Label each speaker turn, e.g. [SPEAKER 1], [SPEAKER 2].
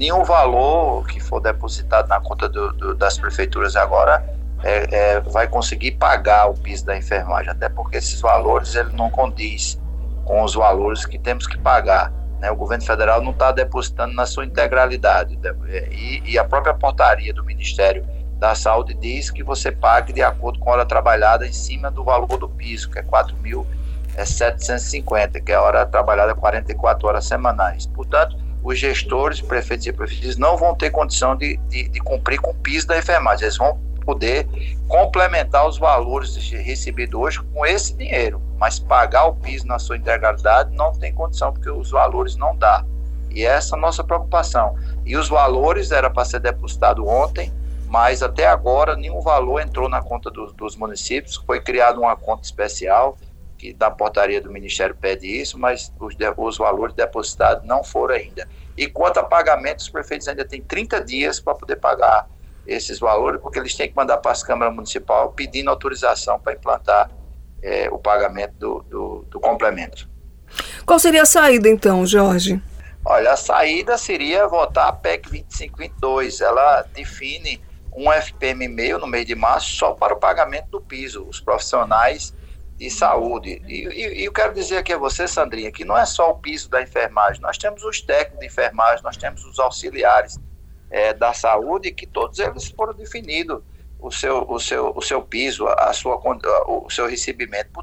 [SPEAKER 1] nenhum valor que for depositado na conta das prefeituras agora vai conseguir pagar o piso da enfermagem, até porque esses valores ele não condiz com os valores que temos que pagar, né? O governo federal não está depositando na sua integralidade, e a própria portaria do Ministério da Saúde diz que você pague de acordo com a hora trabalhada em cima do valor do piso, que é 4.750, que é a hora trabalhada 44 horas semanais. Portanto, os gestores, prefeitos e prefeitas não vão ter condição de cumprir com o piso da enfermagem. Eles vão poder complementar os valores recebidos hoje com esse dinheiro, mas pagar o piso na sua integralidade não tem condição, porque os valores não dá. E essa é a nossa preocupação. E os valores era para ser depositado ontem, mas até agora nenhum valor entrou na conta dos municípios. Foi criada uma conta especial, que da portaria do Ministério pede isso, mas os valores depositados não foram ainda. E quanto a pagamento, os prefeitos ainda têm 30 dias para poder pagar esses valores, porque eles têm que mandar para as câmaras municipais pedindo autorização para implantar o pagamento do complemento.
[SPEAKER 2] Qual seria a saída então, Jorge?
[SPEAKER 1] Olha, a saída seria votar a PEC 2522. Ela define um FPM meio no mês de março só para o pagamento do piso, os profissionais de saúde. E eu quero dizer aqui a você, Sandrinha, que não é só o piso da enfermagem, nós temos os técnicos de enfermagem, nós temos os auxiliares da saúde, que todos eles foram definidos o seu piso, o seu recebimento.